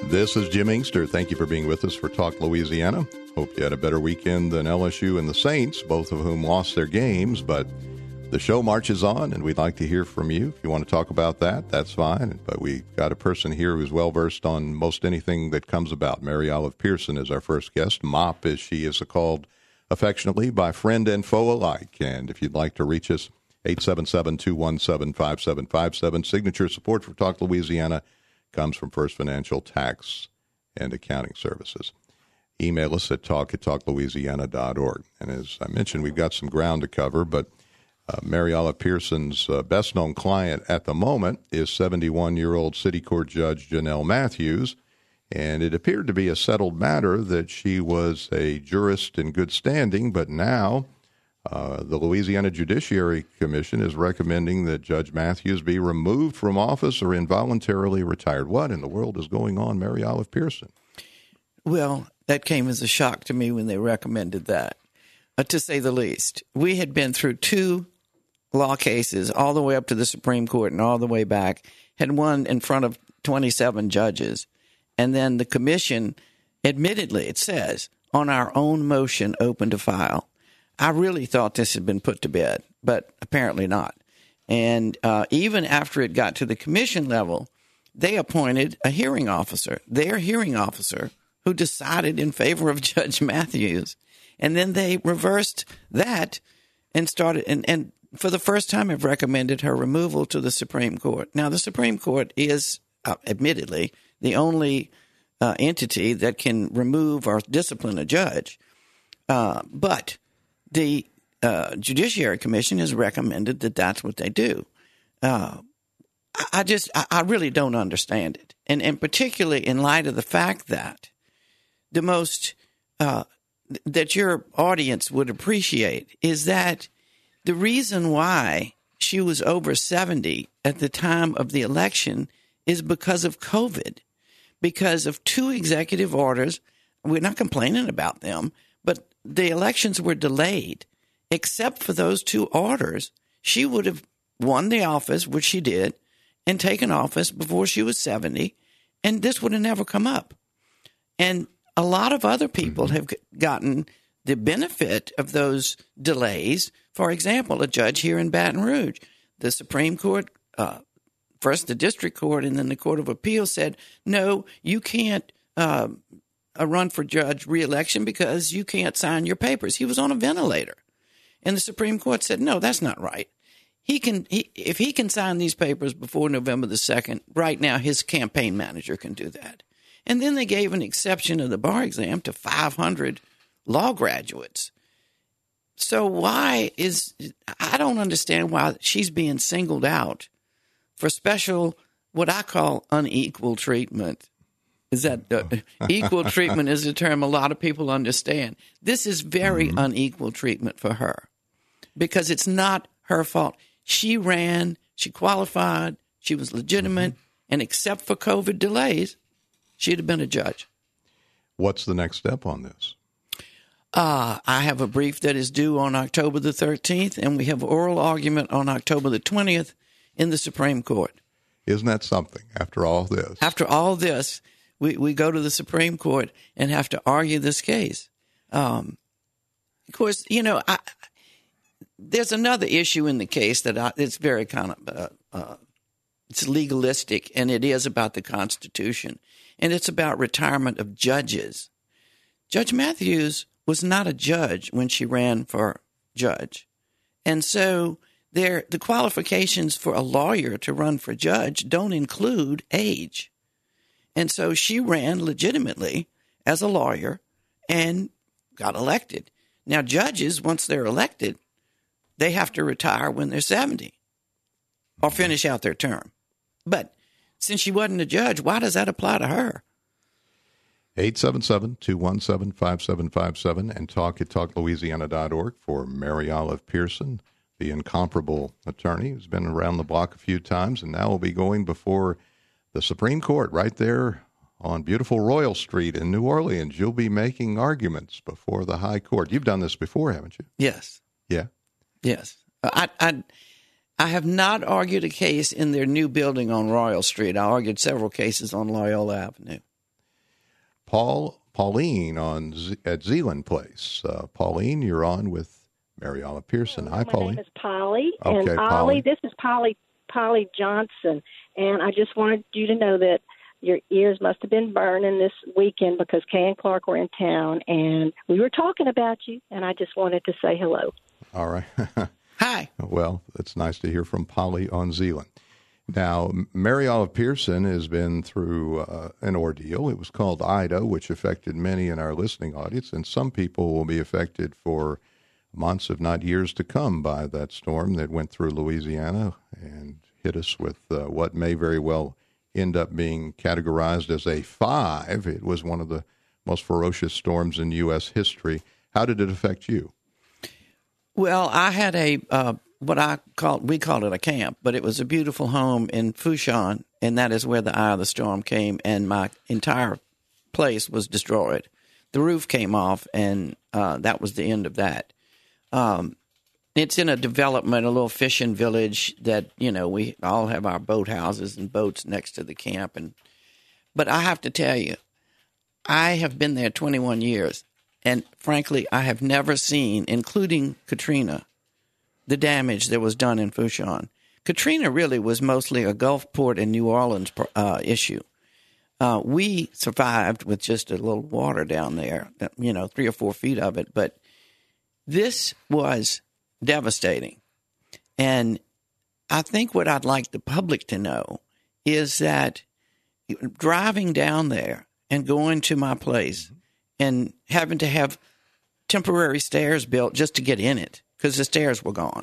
This is Jim Inkster. Thank you for being with us for Talk Louisiana. Hope you had a better weekend than LSU and the Saints, both of whom lost their games, but the show marches on, and we'd like to hear from you. If you want to talk about that, that's fine. But we got a person here who's well-versed on most anything that comes about. Mary Olive Pearson is our first guest. Mop, as she is called affectionately by friend and foe alike. And if you'd like to reach us, 877-217-5757. Signature support for Talk Louisiana comes from First Financial Tax and Accounting Services. Email us at talk@talklouisiana.org. And as I mentioned, we've got some ground to cover, but Mary Olive Pearson's best-known client at the moment is 71-year-old City Court Judge Janelle Matthews, and it appeared to be a settled matter that she was a jurist in good standing, but now the Louisiana Judiciary Commission is recommending that Judge Matthews be removed from office or involuntarily retired. What in the world is going on, Mary Olive Pearson? Well, that came as a shock to me when they recommended that, to say the least. We had been through two law cases all the way up to the Supreme Court and all the way back, had won in front of 27 judges. And then the commission, admittedly, it says, on our own motion, open to file. I really thought this had been put to bed, but apparently not. And even after it got to the commission level, they appointed a hearing officer, their hearing officer, who decided in favor of Judge Matthews. And then they reversed that and started, and for the first time have recommended her removal to the Supreme Court. Now, the Supreme Court is, admittedly, the only entity that can remove or discipline a judge. But the Judiciary Commission has recommended that that's what they do. I really don't understand it. And particularly in light of the fact that the most that your audience would appreciate is that the reason why she was over 70 at the time of the election is because of COVID, because of two executive orders. We're not complaining about them, but the elections were delayed. Except for those two orders, she would have won the office, which she did, and taken office before she was 70, and this would have never come up. And a lot of other people have gotten the benefit of those delays. For example, a judge here in Baton Rouge, the Supreme Court, first the district court and then the Court of Appeals said, no, you can't run for judge reelection because you can't sign your papers. He was on a ventilator. And the Supreme Court said, no, that's not right. If he can sign these papers before November the 2nd, right now his campaign manager can do that. And then they gave an exception of the bar exam to 500 law graduates. So I don't understand why she's being singled out for special, what I call unequal treatment. Is that equal treatment is a term a lot of people understand. This is very unequal treatment for her because it's not her fault. She ran, she qualified, she was legitimate, and except for COVID delays, she'd have been a judge. What's the next step on this? I have a brief that is due on October the 13th, and we have oral argument on October the 20th in the Supreme Court. Isn't that something after all this? After all this, we go to the Supreme Court and have to argue this case. Of course, there's another issue in the case that it's very kind of it's legalistic, and it is about the Constitution, and it's about retirement of judges. Judge Matthews was not a judge when she ran for judge, and so the qualifications for a lawyer to run for judge don't include age. And so she ran legitimately as a lawyer and got elected. Now, judges, once they're elected, they have to retire when they're 70 or finish out their term. But since she wasn't a judge, why does that apply to her? 877-217-5757 and talk@talklouisiana.org for Mary Olive Pearson, the incomparable attorney who's been around the block a few times and now will be going before the Supreme Court right there on beautiful Royal Street in New Orleans. You'll be making arguments before the High Court. You've done this before, haven't you? Yes. Yeah? Yes. I have not argued a case in their new building on Royal Street. I argued several cases on Loyola Avenue. Pauline at Zeeland Place. Pauline, you're on with Mary Olive Pearson. Hi, Pauline. My name is Polly, Okay, and Polly. Ollie, this is Polly Johnson, and I just wanted you to know that your ears must have been burning this weekend because Kay and Clark were in town, and we were talking about you, and I just wanted to say hello. All right. Hi. Well, it's nice to hear from Polly on Zeeland. Now, Mary Olive Pearson has been through an ordeal. It was called Ida, which affected many in our listening audience, and some people will be affected for months, if not years to come, by that storm that went through Louisiana and hit us with what may very well end up being categorized as a 5. It was one of the most ferocious storms in U.S. history. How did it affect you? Well, I had a we called it a camp, but it was a beautiful home in Fouchon, and that is where the eye of the storm came, and my entire place was destroyed. The roof came off, and that was the end of that. It's in a development, a little fishing village that, we all have our boat houses and boats next to the camp. But I have to tell you, I have been there 21 years, and frankly, I have never seen, including Katrina, the damage that was done in Fouchon. Katrina really was mostly a Gulfport and New Orleans issue. We survived with just a little water down there, 3 or 4 feet of it, but this was devastating. And I think what I'd like the public to know is that driving down there and going to my place and having to have temporary stairs built just to get in it because the stairs were gone,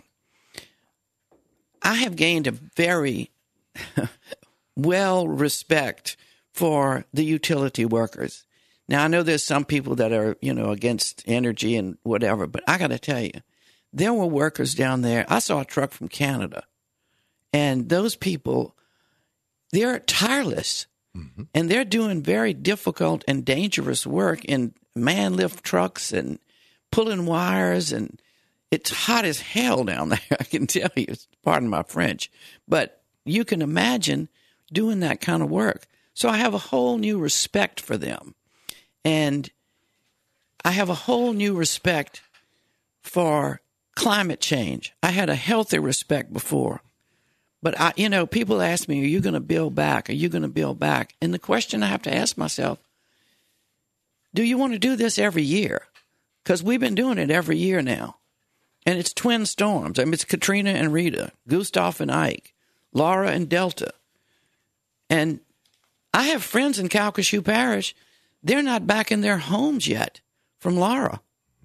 I have gained a very well respect for the utility workers. Now, I know there's some people that are, against energy and whatever, but I got to tell you, there were workers down there. I saw a truck from Canada, and those people, they're tireless, and they're doing very difficult and dangerous work in man-lift trucks and pulling wires, and it's hot as hell down there, I can tell you. Pardon my French. But you can imagine doing that kind of work. So I have a whole new respect for them. And I have a whole new respect for climate change. I had a healthy respect before. But, people ask me, are you going to build back? Are you going to build back? And the question I have to ask myself, do you want to do this every year? Because we've been doing it every year now. And it's twin storms. I mean, it's Katrina and Rita, Gustav and Ike, Laura and Delta. And I have friends in Calcasieu Parish. They're not back in their homes yet from Laura.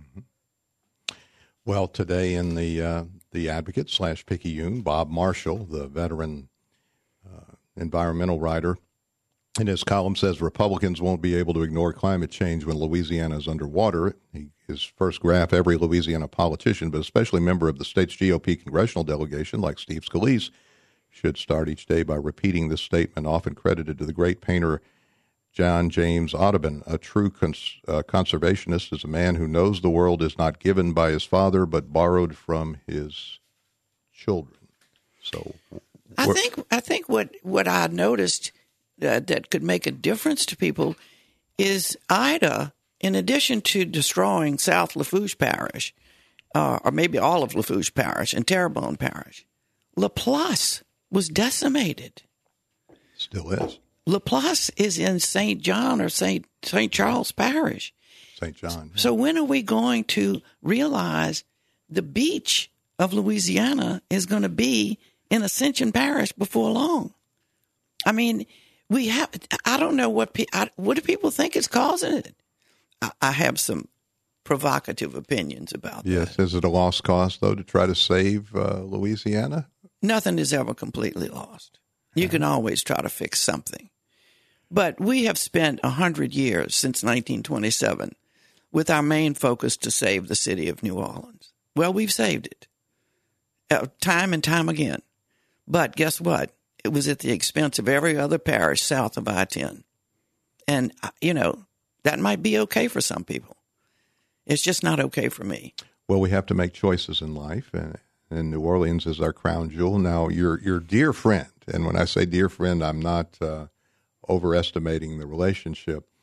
Well, today in the Advocate / Picayune, Bob Marshall, the veteran environmental writer, in his column says Republicans won't be able to ignore climate change when Louisiana is underwater. His first graph, every Louisiana politician, but especially member of the state's GOP congressional delegation like Steve Scalise, should start each day by repeating this statement, often credited to the great painter John James Audubon. A true conservationist is a man who knows the world is not given by his father, but borrowed from his children. So, I think what I noticed that could make a difference to people is Ida, in addition to destroying South Lafourche Parish, or maybe all of Lafourche Parish and Terrebonne Parish, Laplace was decimated. Still is. Laplace is in St. John or St. Charles Parish. St. John. So when are we going to realize the beach of Louisiana is going to be in Ascension Parish before long? I mean, I don't know what do people think is causing it? I have some provocative opinions about that. Yes. Is it a lost cause, though, to try to save Louisiana? Nothing is ever completely lost. You can always try to fix something. But we have spent 100 years since 1927 with our main focus to save the city of New Orleans. Well, we've saved it time and time again. But guess what? It was at the expense of every other parish south of I-10. And, that might be okay for some people. It's just not okay for me. Well, we have to make choices in life, and New Orleans is our crown jewel. Now, your dear friend, and when I say dear friend, I'm not overestimating the relationship,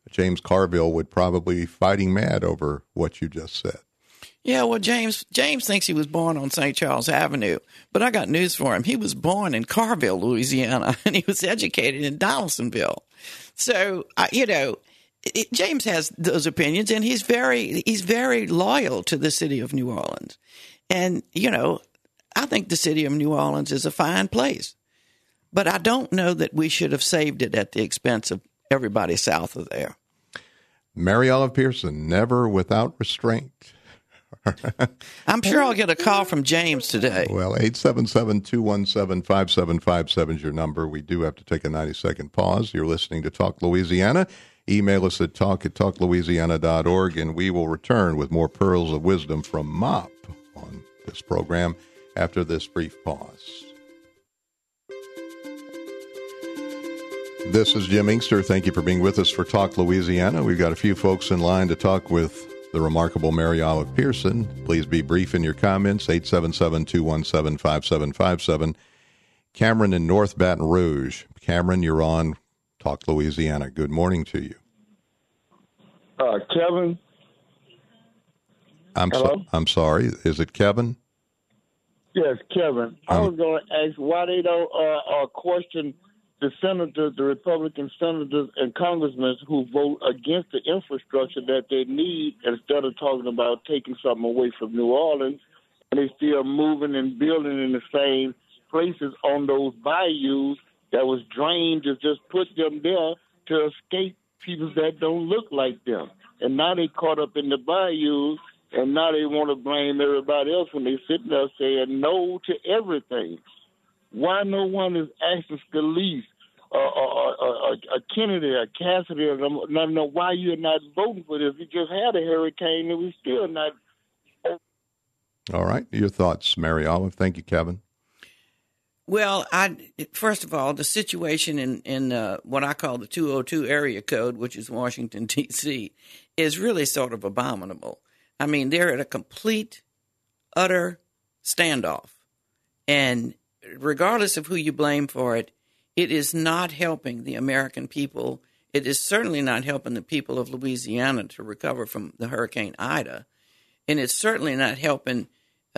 James Carville would probably be fighting mad over what you just said. Yeah, well, James thinks he was born on St. Charles Avenue, but I got news for him. He was born in Carville, Louisiana, and he was educated in Donaldsonville. So, James has those opinions, and he's very loyal to the city of New Orleans. And, I think the city of New Orleans is a fine place, but I don't know that we should have saved it at the expense of everybody south of there. Mary Olive Pearson, never without restraint. I'm sure I'll get a call from James today. Well, 877-217-5757 is your number. We do have to take a 90-second pause. You're listening to Talk Louisiana. Email us at talk@talklouisiana.org, and we will return with more pearls of wisdom from Mop on this program after this brief pause. This is Jim Inkster. Thank you for being with us for Talk Louisiana. We've got a few folks in line to talk with the remarkable Mary Olive Pearson. Please be brief in your comments, 877-217-5757. Cameron in North Baton Rouge. Cameron, you're on Talk Louisiana. Good morning to you. Kevin? I'm sorry. Is it Kevin? Yes, Kevin. I was going to ask why they don't question the senators, the Republican senators and congressmen who vote against the infrastructure that they need instead of talking about taking something away from New Orleans, and they still moving and building in the same places on those bayous that was drained to just put them there to escape people that don't look like them. And now they caught up in the bayous, and now they want to blame everybody else when they sit there saying no to everything. Why no one is asking Scalise, a Kennedy, a Cassidy, no, why you're not voting for this? We just had a hurricane and we still not. All right. Your thoughts, Mary Olive. Thank you, Kevin. Well, first of all, the situation in what I call the 202 area code, which is Washington, D.C., is really sort of abominable. I mean, they're at a complete, utter standoff. And regardless of who you blame for it, it is not helping the American people. It is certainly not helping the people of Louisiana to recover from the Hurricane Ida. And it's certainly not helping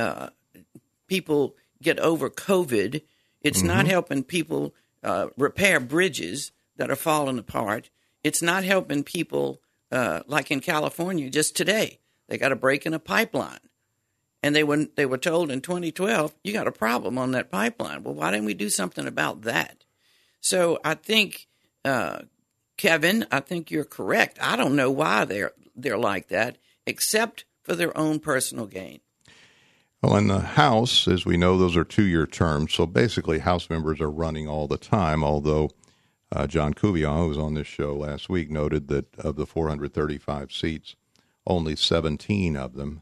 people get over COVID. It's not helping people repair bridges that are falling apart. It's not helping people like in California just today. They got a break in a pipeline. And they were told in 2012, you got a problem on that pipeline. Well, why didn't we do something about that? So I think, Kevin, I think you're correct. I don't know why they're like that, except for their own personal gain. Well, in the House, as we know, those are 2-year terms. So basically, House members are running all the time, although John Couvillon, who was on this show last week, noted that of the 435 seats, only 17 out of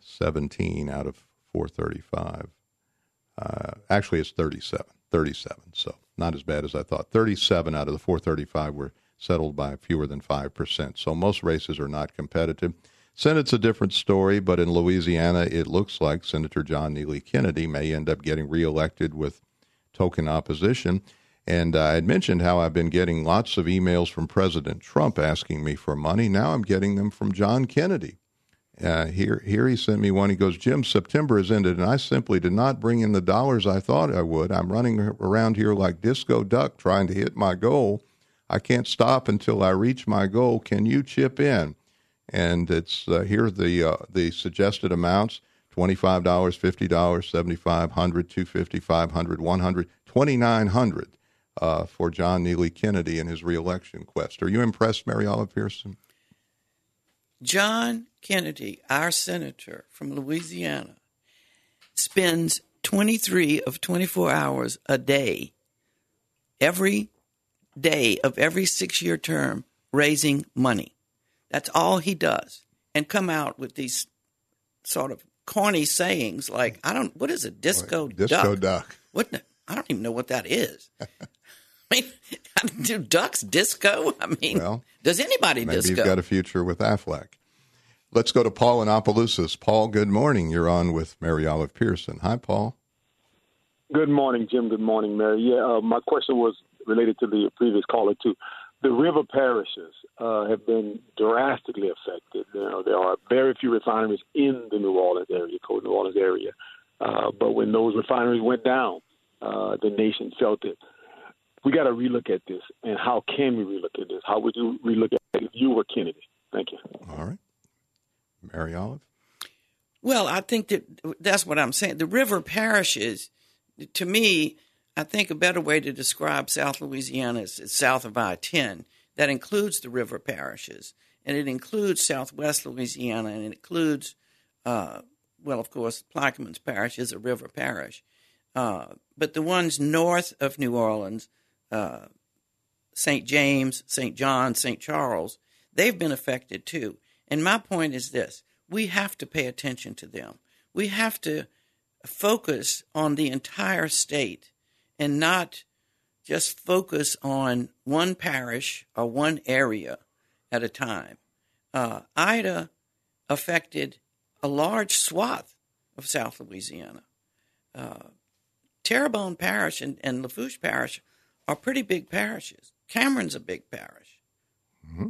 435. Actually, it's 37, so not as bad as I thought. 37 out of the 435 were settled by fewer than 5%. So most races are not competitive. Senate's a different story, but in Louisiana, it looks like Senator John Neely Kennedy may end up getting reelected with token opposition. And I had mentioned how I've been getting lots of emails from President Trump asking me for money. Now I'm getting them from John Kennedy. Here he sent me one. He goes, Jim, September has ended, and I simply did not bring in the dollars I thought I would. I'm running around here like Disco Duck trying to hit my goal. I can't stop until I reach my goal. Can you chip in? And it's here's the suggested amounts: $25, $50, $75, $100, $250, $500, $100, $2,900 for John Neely Kennedy in his reelection quest. Are you impressed, Mary Olive Pearson? John Kennedy, our senator from Louisiana, spends 23 of 24 hours a day, every day of every 6-year term, raising money. That's all he does. And come out with these sort of corny sayings like, what is a disco duck? Disco duck. I don't even know what that is. I mean, do ducks disco? I mean, does anybody maybe disco? Maybe you've got a future with Affleck. Let's go to Paul in Opelousas. Paul, good morning. You're on with Mary Olive Pearson. Hi, Paul. Good morning, Jim. Good morning, Mary. Yeah, my question was related to the previous caller, too. the river parishes have been drastically affected. There are very few refineries in the New Orleans area, Cold New Orleans area. But when those refineries went down, the nation felt it. We got to relook at this. And how can we relook at this? How would you relook at it if you were Kennedy? Thank you. All right. Mary Olive? Well, I think that's what I'm saying. The river parishes, to me, I think a better way to describe South Louisiana is south of I-10. That includes the river parishes, and it includes southwest Louisiana, and it includes, of course, Plaquemines Parish is a river parish. But the ones north of New Orleans, St. James, St. John, St. Charles, they've been affected too. And my point is this. We have to pay attention to them. We have to focus on the entire state and not just focus on one parish or one area at a time. Ida affected a large swath of South Louisiana. Terrebonne Parish and Lafourche Parish are pretty big parishes. Cameron's a big parish. Mm-hmm.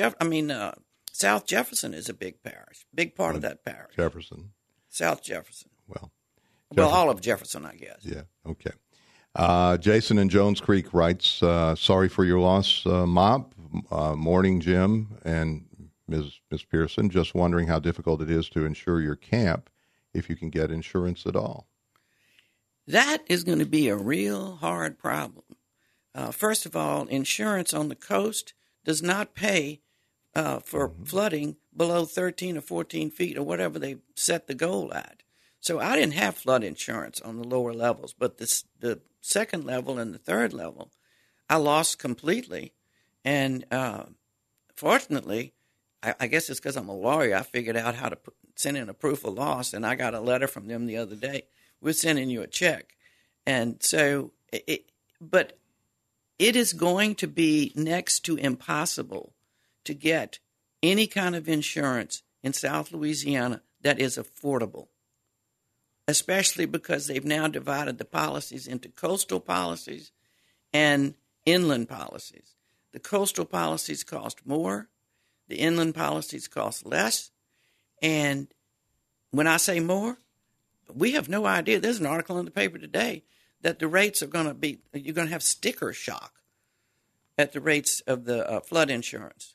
South Jefferson is a big parish, big part of that parish. Jefferson. South Jefferson. Well, all of Jefferson, I guess. Yeah, okay. Jason in Jones Creek writes, sorry for your loss, Mop. Morning, Jim and Ms. Pearson. Just wondering how difficult it is to insure your camp if you can get insurance at all. That is going to be a real hard problem. First of all, insurance on the coast does not pay for flooding below 13 or 14 feet or whatever they set the goal at. So I didn't have flood insurance on the lower levels, but the second level and the third level, I lost completely. And fortunately, I guess it's because I'm a lawyer, I figured out how to send in a proof of loss, and I got a letter from them the other day. We're sending you a check. And so, but it is going to be next to impossible to get any kind of insurance in South Louisiana that is affordable, especially because they've now divided the policies into coastal policies and inland policies. The coastal policies cost more. The inland policies cost less. And when I say more, we have no idea. There's an article in the paper today that the rates are going to be, you're going to have sticker shock at the rates of the flood insurance.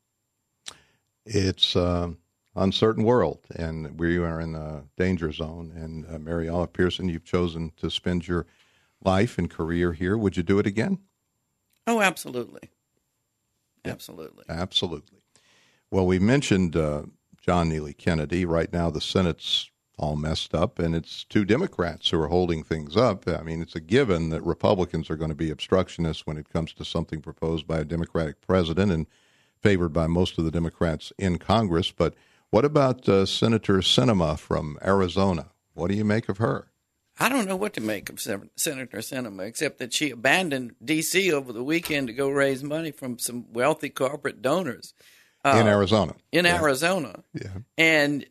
It's an uncertain world, and we are in a danger zone. And Mary Olive Pearson, you've chosen to spend your life and career here. Would you do it again? Oh, absolutely. Absolutely. Absolutely. Well, we mentioned John Neely Kennedy. Right now, the Senate's all messed up, and it's two Democrats who are holding things up. I mean, it's a given that Republicans are going to be obstructionists when it comes to something proposed by a Democratic president and favored by most of the Democrats in Congress. But what about Senator Sinema from Arizona? What do you make of her? I don't know what to make of Senator Sinema, except that she abandoned D.C. over the weekend to go raise money from some wealthy corporate donors. In Arizona. Arizona. Yeah. And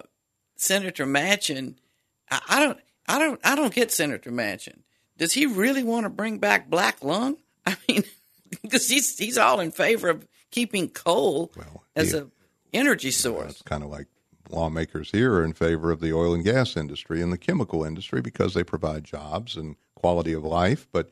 Senator Manchin, I don't get Senator Manchin. Does he really want to bring back black lung? I mean, because he's all in favor of keeping coal as an energy source. It's kind of like lawmakers here are in favor of the oil and gas industry and the chemical industry because they provide jobs and quality of life. But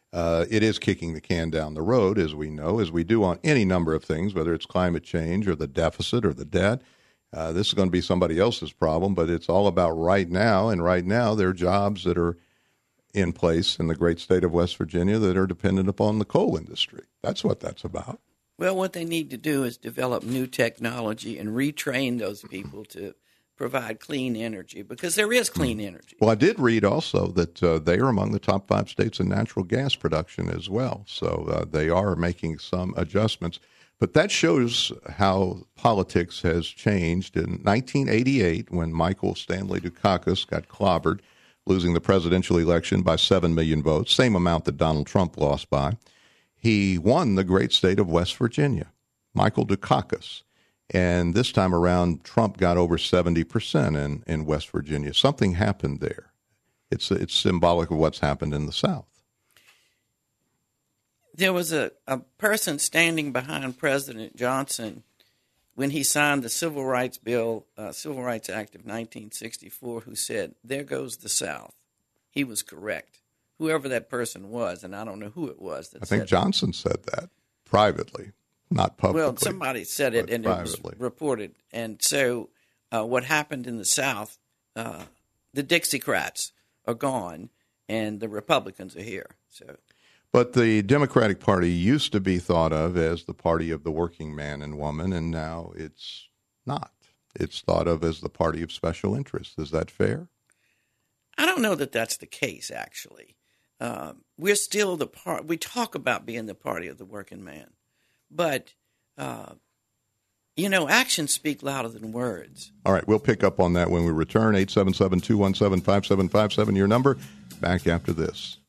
it is kicking the can down the road, as we know, as we do on any number of things, whether it's climate change or the deficit or the debt. This is going to be somebody else's problem, but it's all about right now. And right now, there are jobs that are in place in the great state of West Virginia that are dependent upon the coal industry. That's what that's about. Well, what they need to do is develop new technology and retrain those people to provide clean energy, because there is clean energy. Well, I did read also that they are among the top 5 states in natural gas production as well. So they are making some adjustments. But that shows how politics has changed. In 1988, when Michael Stanley Dukakis got clobbered, losing the presidential election by 7 million votes, same amount that Donald Trump lost by, he won the great state of West Virginia, Michael Dukakis. And this time around, Trump got over 70% in West Virginia. Something happened there. It's symbolic of what's happened in the South. There was a person standing behind President Johnson when he signed the Civil Rights Bill, Civil Rights Act of 1964, who said, "There goes the South." He was correct. Whoever that person was, and I don't know who it was. I think Johnson said that privately, not publicly. Well, somebody said it, and privately. It was reported. And so what happened in the South, the Dixiecrats are gone, and the Republicans are here. But the Democratic Party used to be thought of as the party of the working man and woman, and now it's not. It's thought of as the party of special interests. Is that fair? I don't know that that's the case, actually. We're still we talk about being the party of the working man, but, actions speak louder than words. All right, we'll pick up on that when we return. 877-217-5757, your number. Back after this.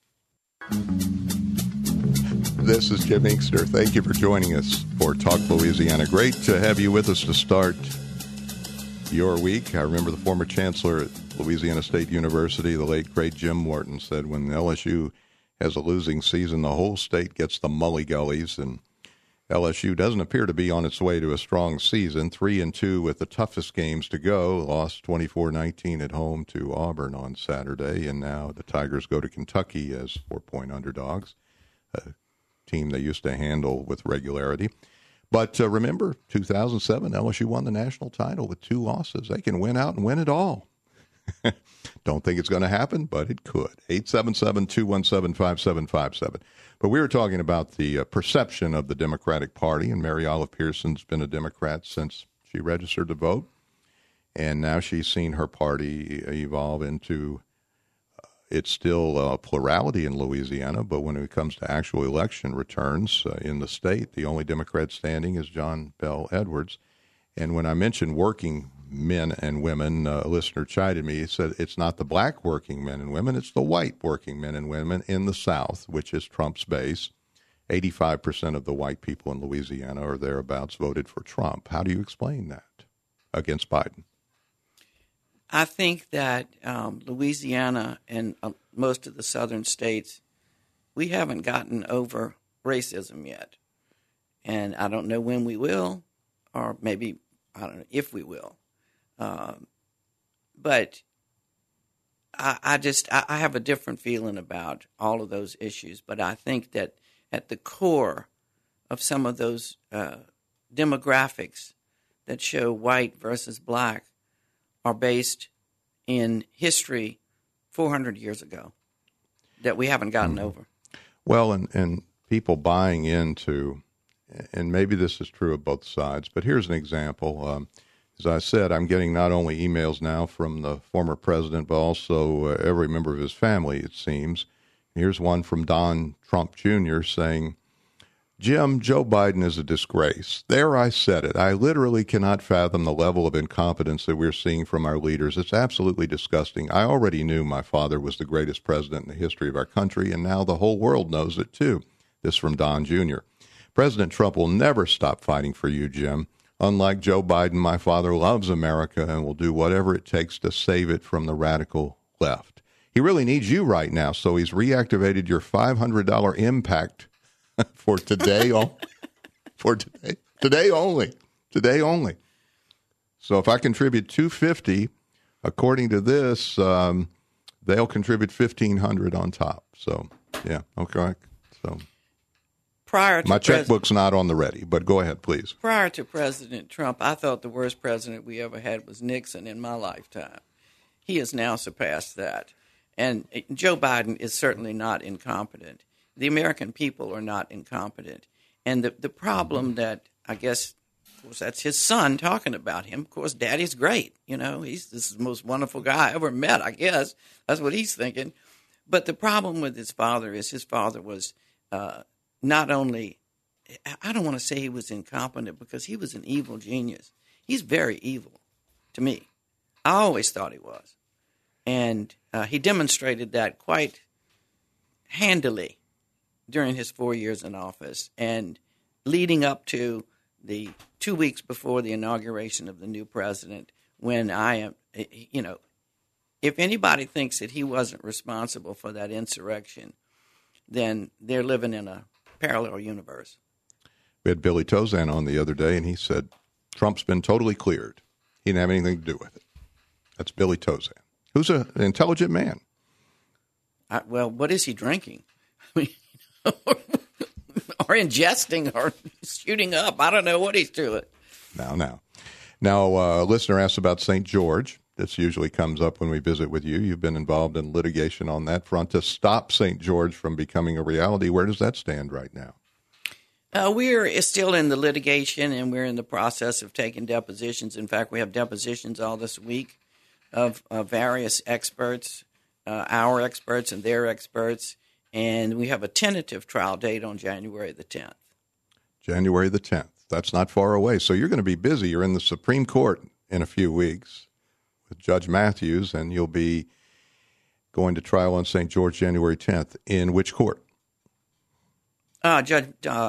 This is Jim Inkster. Thank you for joining us for Talk Louisiana. Great to have you with us to start your week. I remember the former chancellor at Louisiana State University, the late, great Jim Morton, said when LSU has a losing season, the whole state gets the mully-gullies, and LSU doesn't appear to be on its way to a strong season. 3-2 with the toughest games to go. Lost 24-19 at home to Auburn on Saturday, and now the Tigers go to Kentucky as 4-point underdogs, a team they used to handle with regularity. But remember, 2007, LSU won the national title with 2 losses. They can win out and win it all. Don't think it's going to happen, but it could. 877-217-5757. But we were talking about the perception of the Democratic Party, and Mary Olive Pearson's been a Democrat since she registered to vote, and now she's seen her party evolve into it's still a plurality in Louisiana, but when it comes to actual election returns in the state, the only Democrat standing is John Bel Edwards. And when I mentioned working men and women, a listener chided me. He said it's not the black working men and women, it's the white working men and women in the South, which is Trump's base. 85% of the white people in Louisiana or thereabouts voted for Trump. How do you explain that against Biden? I think that Louisiana and most of the southern states, we haven't gotten over racism yet. And I don't know when we will, or maybe, I don't know if we will. But I have a different feeling about all of those issues. But I think that at the core of some of those demographics that show white versus black are based in history 400 years ago that we haven't gotten over. Well, and people buying into, and maybe this is true of both sides, but here's an example. As I said, I'm getting not only emails now from the former president, but also every member of his family, it seems. Here's one from Don Trump Jr. saying, Jim, Joe Biden is a disgrace. There I said it. I literally cannot fathom the level of incompetence that we're seeing from our leaders. It's absolutely disgusting. I already knew my father was the greatest president in the history of our country, and now the whole world knows it too. This from Don Jr. President Trump will never stop fighting for you, Jim. Unlike Joe Biden, my father loves America and will do whatever it takes to save it from the radical left. He really needs you right now, so he's reactivated your $500 impact for today, today only. So if I contribute $250, according to this, they'll contribute $1,500 on top. So yeah, okay. So my checkbook's not on the ready, but go ahead, please. Prior to President Trump, I thought the worst president we ever had was Nixon in my lifetime. He has now surpassed that, and Joe Biden is certainly not incompetent. The American people are not incompetent. And the problem that I guess, of course, that's his son talking about him. Of course, Daddy's great. You know, this is the most wonderful guy I ever met, I guess. That's what he's thinking. But the problem with his father is his father was not only, I don't want to say he was incompetent because he was an evil genius. He's very evil to me. I always thought he was. And he demonstrated that quite handily during his 4 years in office and leading up to the 2 weeks before the inauguration of the new president, when if anybody thinks that he wasn't responsible for that insurrection, then they're living in a parallel universe. We had Billy Tozan on the other day, and he said, Trump's been totally cleared. He didn't have anything to do with it. That's Billy Tozan, who's an intelligent man. Well, what is he drinking? I mean, or ingesting or shooting up. I don't know what he's doing. Now, a listener asked about St. George. This usually comes up when we visit with you. You've been involved in litigation on that front to stop St. George from becoming a reality. Where does that stand right now? We're still in the litigation, and we're in the process of taking depositions. In fact, we have depositions all this week of various experts, our experts and their experts, and we have a tentative trial date on January the 10th. January the 10th. That's not far away. So you're going to be busy. You're in the Supreme Court in a few weeks with Judge Matthews, and you'll be going to trial on St. George January 10th. In which court? Judge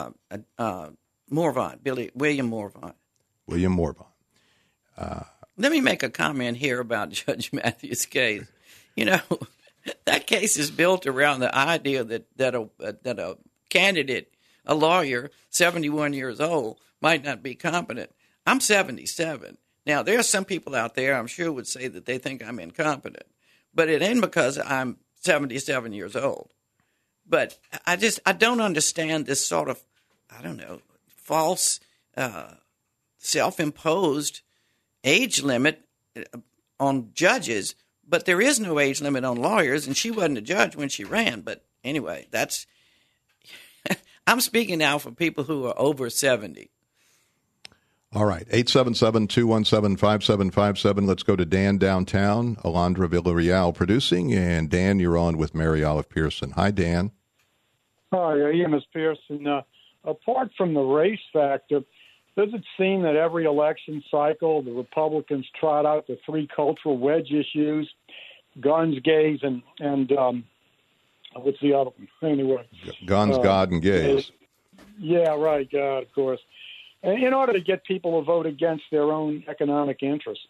Morvant, William Morvant. William Morvant. Let me make a comment here about Judge Matthews' case. You know, that case is built around the idea that a candidate, a lawyer, 71 years old, might not be competent. I'm 77. Now, there are some people out there, I'm sure, would say that they think I'm incompetent. But it ain't because I'm 77 years old. But I don't understand this sort of, false, self-imposed age limit on judges. But there is no age limit on lawyers, and she wasn't a judge when she ran. But anyway, I'm speaking now for people who are over 70. All right, 877-217-5757. Let's go to Dan downtown, Alondra Villarreal producing. And Dan, you're on with Mary Olive Pearson. Hi, Dan. Hi, Ms. Pearson. Apart from the race factor, does it seem that every election cycle the Republicans trot out the three cultural wedge issues, guns, gays, and what's the other one? Anyway. Guns, God, and gays. Yeah, right, God, of course. In order to get people to vote against their own economic interests.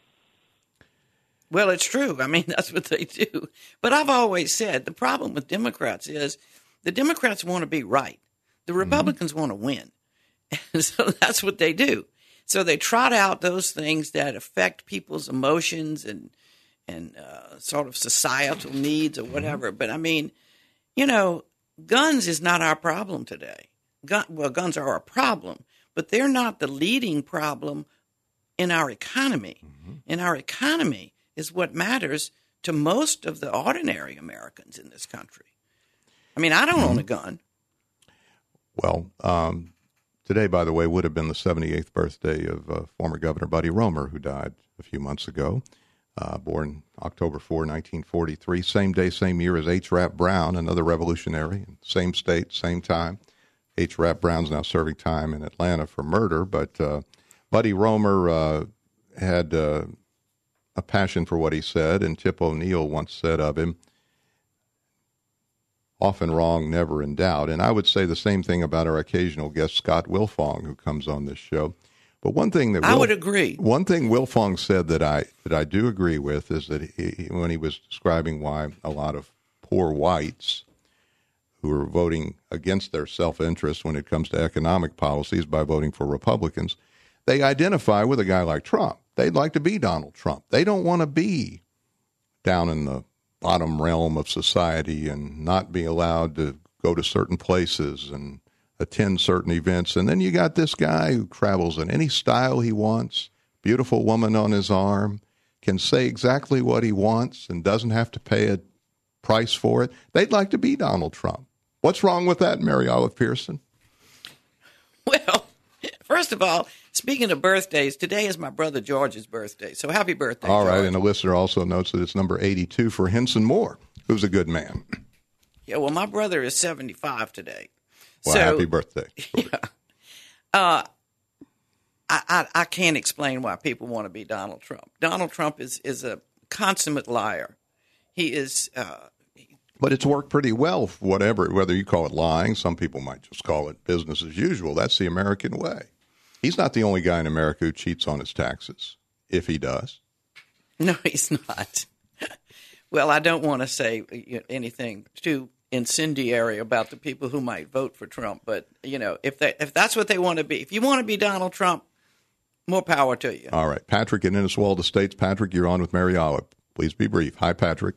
Well, it's true. I mean, that's what they do. But I've always said the problem with Democrats is the Democrats want to be right. The Republicans want to win. And so that's what they do. So they trot out those things that affect people's emotions and sort of societal needs or whatever. But, I mean, guns is not our problem today. Guns are a problem. But they're not the leading problem in our economy. And our economy is what matters to most of the ordinary Americans in this country. I mean, I don't own a gun. Well, today, by the way, would have been the 78th birthday of former Governor Buddy Roemer, who died a few months ago, born October 4, 1943. Same day, same year as H. Rap Brown, another revolutionary, same state, same time. H. Rap Brown's now serving time in Atlanta for murder, but Buddy Roemer had a passion for what he said, and Tip O'Neill once said of him, often wrong, never in doubt. And I would say the same thing about our occasional guest, Scott Wilfong, who comes on this show. But one thing that I would agree. One thing Wilfong said that I do agree with is that when he was describing why a lot of poor whites who are voting against their self-interest when it comes to economic policies by voting for Republicans, they identify with a guy like Trump. They'd like to be Donald Trump. They don't want to be down in the bottom realm of society and not be allowed to go to certain places and attend certain events. And then you got this guy who travels in any style he wants, beautiful woman on his arm, can say exactly what he wants and doesn't have to pay a price for it. They'd like to be Donald Trump. What's wrong with that, Mary Olive Pearson? Well, first of all, speaking of birthdays, today is my brother George's birthday. So happy birthday, All right, George. and the listener also notes that it's number 82 for Henson Moore, who's a good man. Yeah, well, my brother is 75 today. Well, so, happy birthday. Yeah. I can't explain why people want to be Donald Trump. Donald Trump is a consummate liar. He is... But it's worked pretty well, whether you call it lying. Some people might just call it business as usual. That's the American way. He's not the only guy in America who cheats on his taxes, if he does. No, he's not. Well, I don't want to say anything too incendiary about the people who might vote for Trump. But, if that's what they want to be, if you want to be Donald Trump, more power to you. All right. Patrick in Inniswalda Estates. Patrick, you're on with Mary Olive. Please be brief. Hi, Patrick.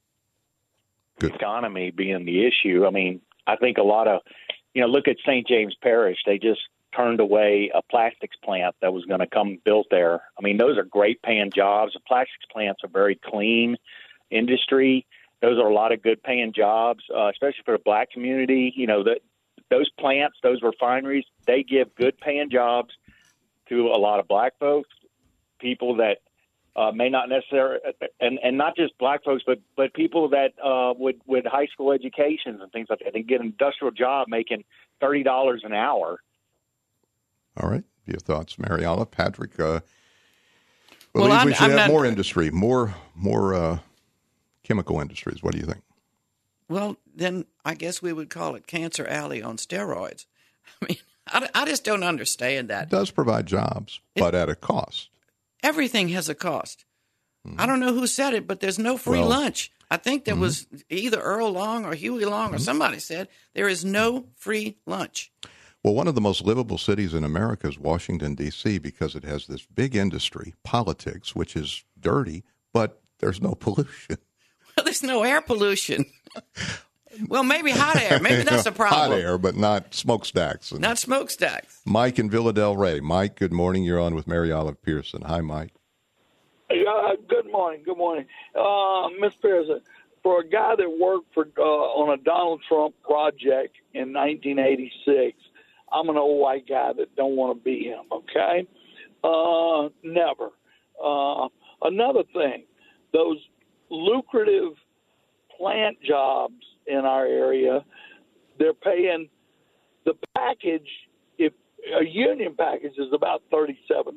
Good. Economy being the issue. I mean, I think a lot of, look at St. James Parish. They just turned away a plastics plant that was going to come built there. I mean, those are great paying jobs. The plastics plants are very clean industry. Those are a lot of good paying jobs, especially for the black community. Those plants, those refineries, they give good paying jobs to a lot of black folks, people that may not necessarily, and not just black folks, but people that with high school educations and things like that. They get an industrial job making $30 an hour. All right. Your thoughts, Mary Olive. Patrick, we should have more industry, more chemical industries. What do you think? Well, then I guess we would call it Cancer Alley on steroids. I mean, I just don't understand that. It does provide jobs, but at a cost. Everything has a cost. Mm-hmm. I don't know who said it, but there's no free lunch. I think that was either Earl Long or Huey Long or somebody said there is no free lunch. Well, one of the most livable cities in America is Washington, D.C., because it has this big industry, politics, which is dirty, but there's no pollution. Well, there's no air pollution. Well, maybe hot air. Maybe that's a problem. Hot air, but not smokestacks. Not smokestacks. Mike in Villa Del Rey. Mike, good morning. You're on with Mary Olive Pearson. Hi, Mike. Good morning. Good morning. Ms. Pearson, for a guy that worked for on a Donald Trump project in 1986, I'm an old white guy that don't want to be him, okay? Never. Another thing, those lucrative plant jobs in our area, they're paying the package, if a union package is about $37 an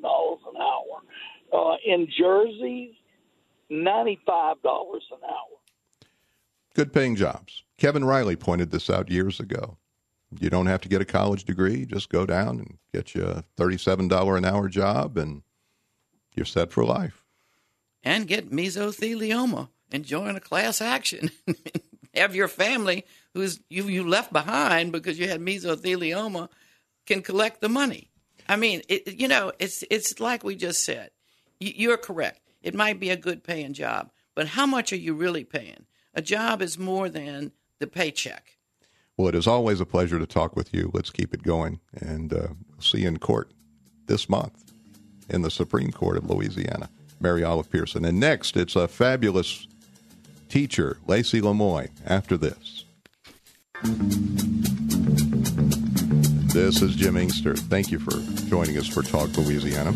hour. In Jersey, $95 an hour. Good paying jobs. Kevin Riley pointed this out years ago. You don't have to get a college degree. Just go down and get you a $37 an hour job, and you're set for life. And get mesothelioma and join a class action. Have your family, who's you left behind because you had mesothelioma, can collect the money. I mean, it's like we just said. You're correct. It might be a good paying job, but how much are you really paying? A job is more than the paycheck. Well, it is always a pleasure to talk with you. Let's keep it going, and we'll see you in court this month in the Supreme Court of Louisiana. Mary Olive Pearson. And next, it's a fabulous teacher, Lacey Lemoyne, after this. This is Jim Inkster. Thank you for joining us for Talk Louisiana.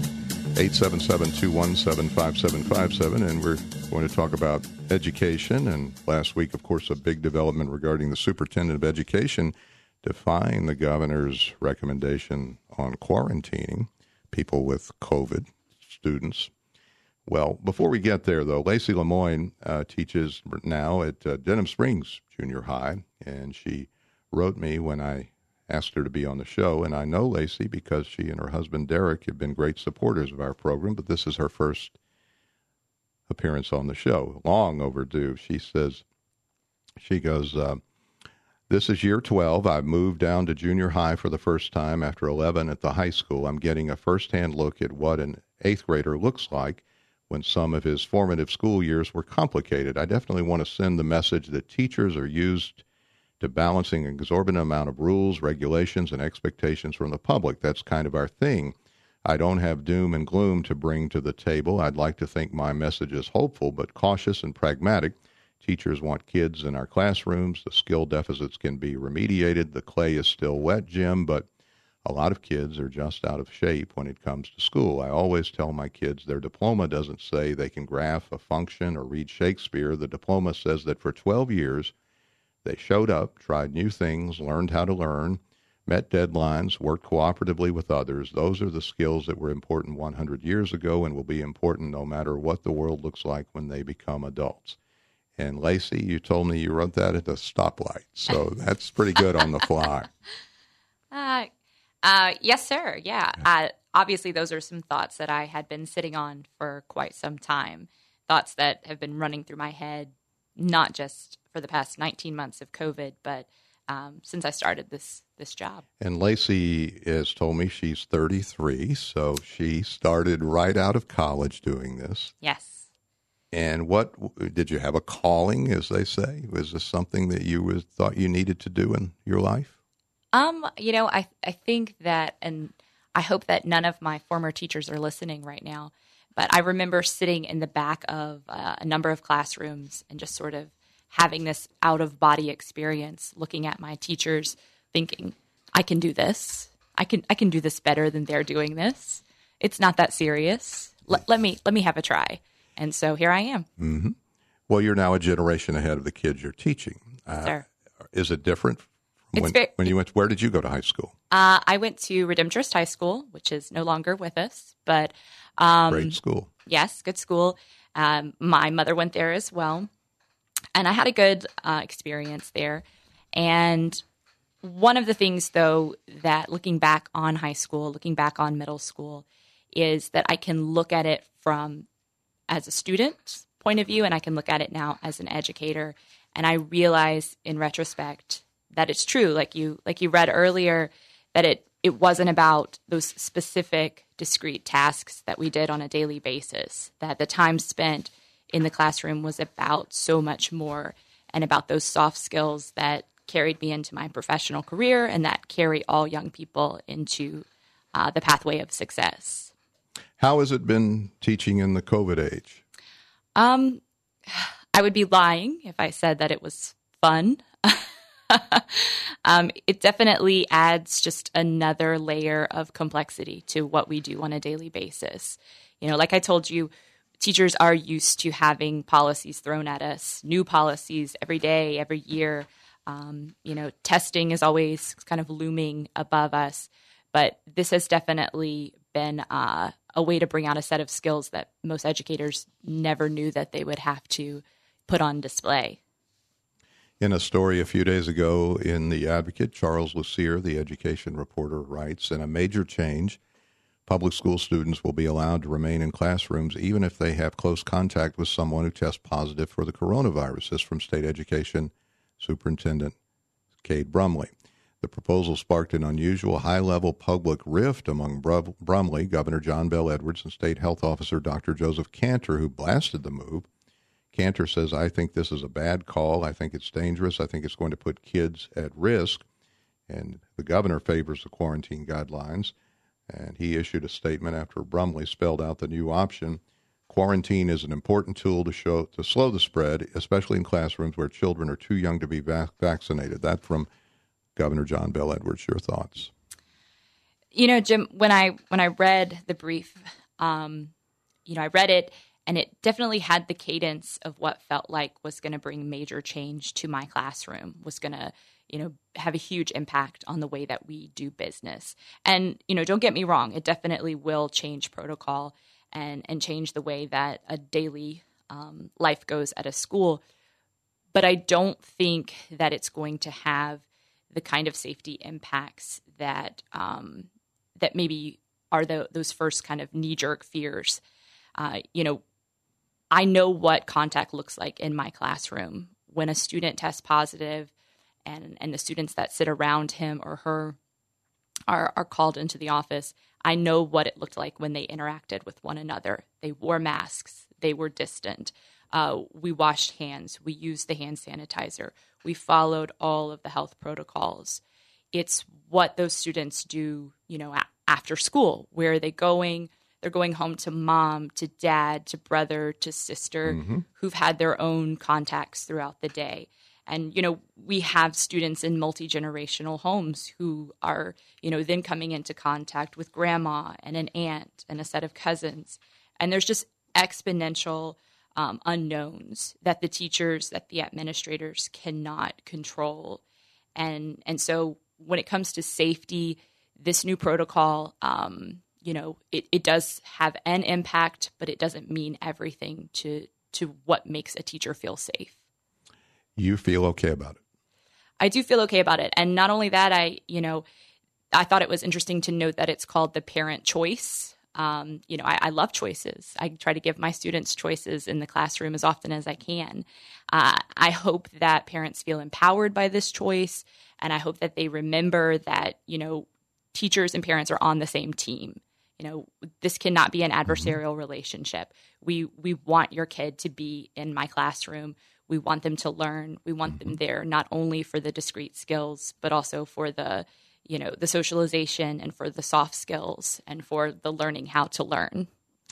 877-217-5757, and we're going to talk about education. And last week, of course, a big development regarding the superintendent of education defying the governor's recommendation on quarantining people with COVID, students. Well, before we get there, though, Lacey Lemoyne teaches now at Denham Springs Junior High, and she wrote me when I asked her to be on the show, and I know Lacey because she and her husband Derek have been great supporters of our program, but this is her first appearance on the show. Long overdue. She goes, this is year 12. I've moved down to junior high for the first time after 11 at the high school. I'm getting a firsthand look at what an 8th grader looks like when some of his formative school years were complicated. I definitely want to send the message that teachers are used to balancing an exorbitant amount of rules, regulations, and expectations from the public. That's kind of our thing. I don't have doom and gloom to bring to the table. I'd like to think my message is hopeful, but cautious and pragmatic. Teachers want kids in our classrooms. The skill deficits can be remediated. The clay is still wet, Jim, but a lot of kids are just out of shape when it comes to school. I always tell my kids their diploma doesn't say they can graph a function or read Shakespeare. The diploma says that for 12 years, they showed up, tried new things, learned how to learn, met deadlines, worked cooperatively with others. Those are the skills that were important 100 years ago and will be important no matter what the world looks like when they become adults. And Lacey, you told me you wrote that at the stoplight, so that's pretty good on the fly. Yes, sir. Yeah. Obviously, those are some thoughts that I had been sitting on for quite some time, thoughts that have been running through my head not just for the past 19 months of COVID, but since I started this job. And Lacey has told me she's 33, so she started right out of college doing this. Yes. And what did you have a calling, as they say? Was this something that you thought you needed to do in your life? I think that, and I hope that none of my former teachers are listening right now, but I remember sitting in the back of a number of classrooms and just sort of having this out-of-body experience, looking at my teachers, thinking, I can do this. I can do this better than they're doing this. It's not that serious. Let me have a try. And so here I am. Mm-hmm. Well, you're now a generation ahead of the kids you're teaching. Sir. Is it different from when you went? Where did you go to high school? I went to Redemptorist High School, which is no longer with us, but great school. Yes, good school. My mother went there as well, and I had a good experience there. And one of the things, though, that looking back on high school, looking back on middle school, is that I can look at it from as a student's point of view, and I can look at it now as an educator. And I realize in retrospect that it's true, like you read earlier, that it wasn't about those specific discrete tasks that we did on a daily basis, that the time spent in the classroom was about so much more, and about those soft skills that carried me into my professional career and that carry all young people into the pathway of success. How has it been teaching in the COVID age? I would be lying if I said that it was fun. It definitely adds just another layer of complexity to what we do on a daily basis. Like I told you, teachers are used to having policies thrown at us, new policies every day, every year. Testing is always kind of looming above us, but this has definitely been a way to bring out a set of skills that most educators never knew that they would have to put on display. In a story a few days ago in The Advocate, Charles Lucier, the education reporter, writes, in a major change, public school students will be allowed to remain in classrooms even if they have close contact with someone who tests positive for the coronavirus. This from State Education Superintendent Cade Brumley. The proposal sparked an unusual high-level public rift among Brumley, Governor John Bel Edwards, and State Health Officer Dr. Joseph Cantor, who blasted the move. Cantor says, I think this is a bad call. I think it's dangerous. I think it's going to put kids at risk. And the governor favors the quarantine guidelines. And he issued a statement after Brumley spelled out the new option. Quarantine is an important tool to slow the spread, especially in classrooms where children are too young to be vaccinated. That from Governor John Bel Edwards. Your thoughts? Jim, when I read the brief, I read it, and it definitely had the cadence of what felt like was going to bring major change to my classroom, was going to, have a huge impact on the way that we do business. And, don't get me wrong, it definitely will change protocol and change the way that a daily life goes at a school. But I don't think that it's going to have the kind of safety impacts that that maybe are those first kind of knee-jerk fears. I know what contact looks like in my classroom. When a student tests positive and the students that sit around him or her are called into the office, I know what it looked like when they interacted with one another. They wore masks. They were distant. We washed hands. We used the hand sanitizer. We followed all of the health protocols. It's what those students do, after school. Where are they going? They're going home to mom, to dad, to brother, to sister, who've had their own contacts throughout the day. And, we have students in multi-generational homes who are, then coming into contact with grandma and an aunt and a set of cousins. And there's just exponential unknowns that the teachers, that the administrators cannot control. And so when it comes to safety, this new protocol, it does have an impact, but it doesn't mean everything to what makes a teacher feel safe. You feel okay about it? I do feel okay about it. And not only that, I thought it was interesting to note that it's called the parent choice I love choices. I try to give my students choices in the classroom as often as I can. I hope that parents feel empowered by this choice, and I hope that they remember that, teachers and parents are on the same team. This cannot be an adversarial relationship. We want your kid to be in my classroom. We want them to learn. We want them there not only for the discrete skills, but also for the socialization and for the soft skills and for the learning how to learn.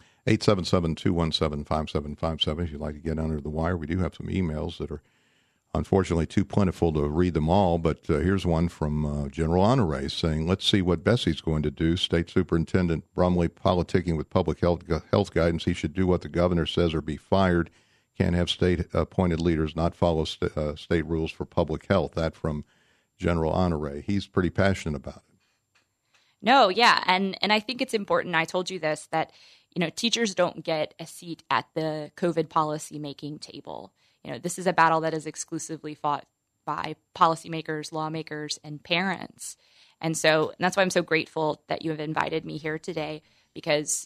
877-217-5757 if you'd like to get under the wire. We do have some emails that are unfortunately too plentiful to read them all, but here's one from General Honore saying, let's see what Bessie's going to do. State Superintendent Brumley politicking with public health guidance. He should do what the governor says or be fired. Can't have state-appointed leaders not follow state rules for public health. That from General Honore. He's pretty passionate about it. No, yeah. And I think it's important. I told you this, that, teachers don't get a seat at the COVID policy making table. This is a battle that is exclusively fought by policymakers, lawmakers, and parents. And that's why I'm so grateful that you have invited me here today, because,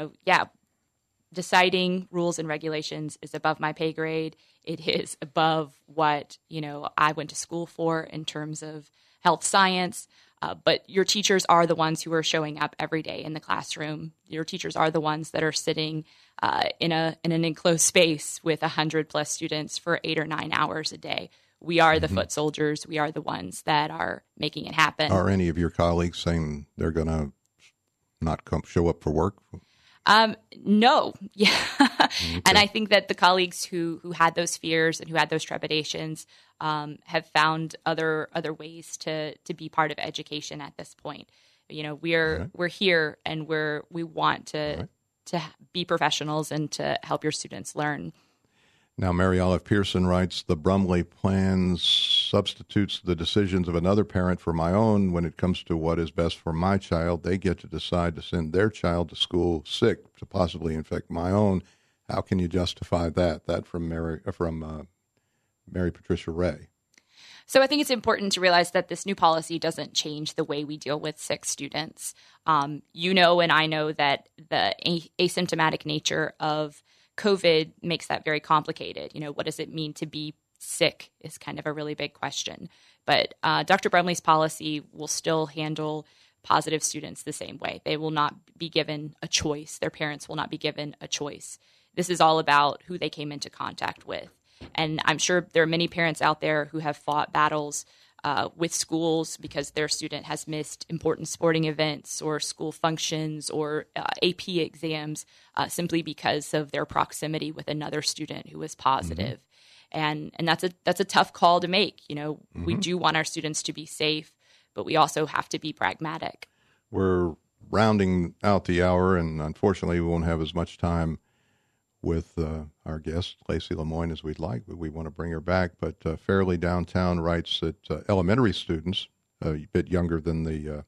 deciding rules and regulations is above my pay grade. It is above what, I went to school for in terms of health science. But your teachers are the ones who are showing up every day in the classroom. Your teachers are the ones that are sitting in an enclosed space with 100+ students for 8 or 9 hours a day. We are the foot soldiers. We are the ones that are making it happen. Are any of your colleagues saying they're going to not show up for work? No. Yeah. Okay. And I think that the colleagues who had those fears and who had those trepidations have found other ways to be part of education at this point. We're here and we want to be professionals and to help your students learn. Now, Mary Olive Pearson writes, the Brumley plan substitutes the decisions of another parent for my own. When it comes to what is best for my child, they get to decide to send their child to school sick to possibly infect my own. How can you justify that? That from Mary Patricia Ray. So I think it's important to realize that this new policy doesn't change the way we deal with sick students. And I know that the asymptomatic nature of COVID makes that very complicated. What does it mean to be sick is kind of a really big question. But Dr. Brumley's policy will still handle positive students the same way. They will not be given a choice. Their parents will not be given a choice. This is all about who they came into contact with. And I'm sure there are many parents out there who have fought battles with schools because their student has missed important sporting events or school functions or AP exams simply because of their proximity with another student who was positive. And that's a tough call to make. We do want our students to be safe, but we also have to be pragmatic. We're rounding out the hour, and unfortunately we won't have as much time with our guest, Lacey Lemoine, as we'd like, but we want to bring her back. But Fairleigh Downtown writes that elementary students, a bit younger than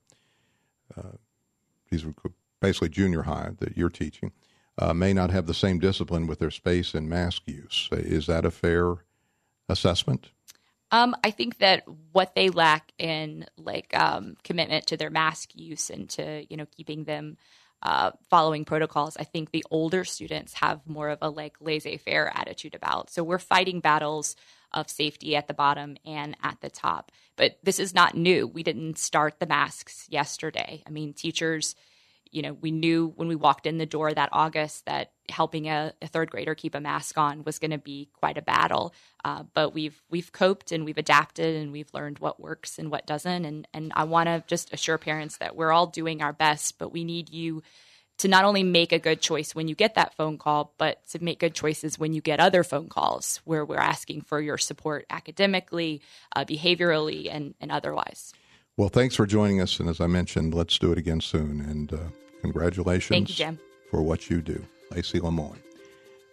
these basically junior high that you're teaching, may not have the same discipline with their space and mask use. Is that a fair assessment? I think that what they lack in commitment to their mask use and to keeping them following protocols, I think the older students have more of a laissez-faire attitude about. So we're fighting battles of safety at the bottom and at the top. But this is not new. We didn't start the masks yesterday. I mean, teachers, we knew when we walked in the door that August that helping a third grader keep a mask on was going to be quite a battle. But we've coped and we've adapted and we've learned what works and what doesn't. And I want to just assure parents that we're all doing our best, but we need you to not only make a good choice when you get that phone call, but to make good choices when you get other phone calls where we're asking for your support academically, behaviorally, and otherwise. Well, thanks for joining us. And as I mentioned, let's do it again soon. And congratulations. Thank you, Jim. For what you do. Lacey Lemoine.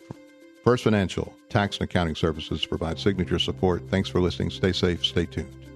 First Financial Tax and Accounting Services provide signature support. Thanks for listening. Stay safe. Stay tuned.